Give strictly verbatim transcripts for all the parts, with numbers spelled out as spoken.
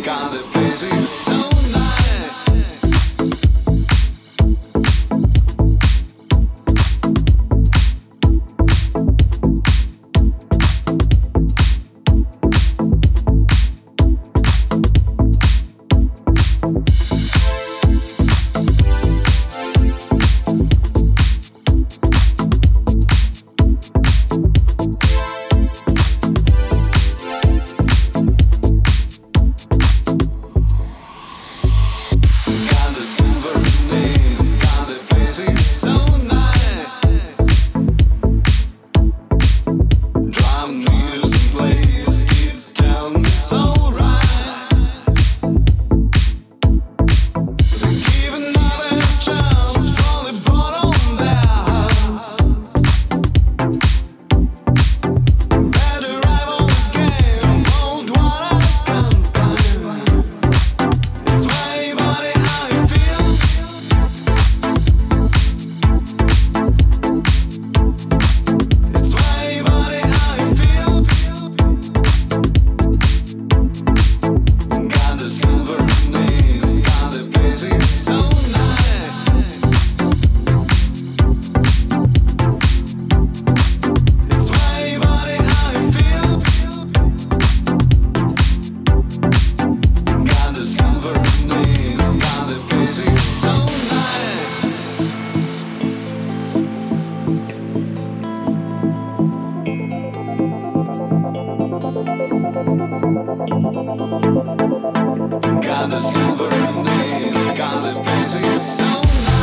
God, the place is so nice. Got the silver nails, got the fancy sound.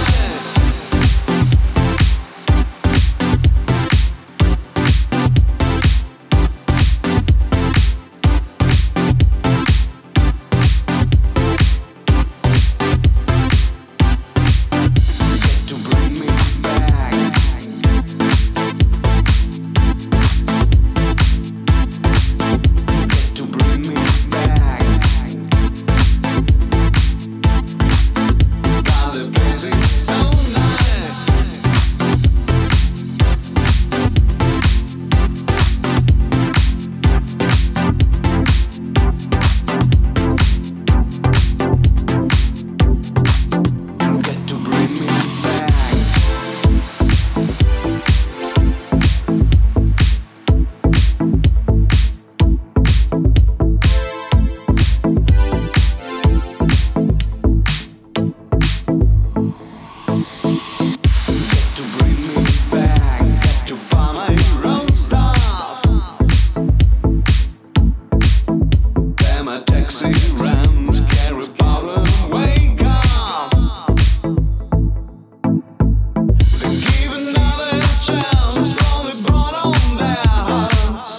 Taxi rams carry power and wake up. They give another chance from the bottom of their hearts.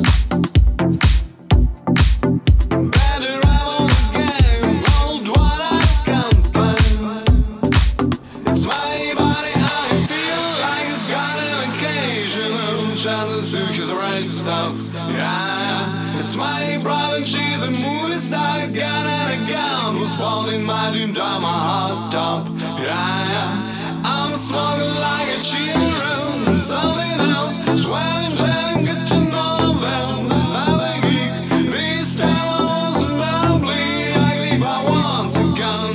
Better have on this game, hold what I can find. It's my body, I feel like it's got an occasional chance to choose the right stuff. Yeah. It's my brother, she's a movie star. Gun and a gun was holding my dream down my hot top. Yeah, yeah. I'm smoking like a children. Something else, sweating, telling, get to know them. I'm a geek. This time I wasn't badly ugly, but once again.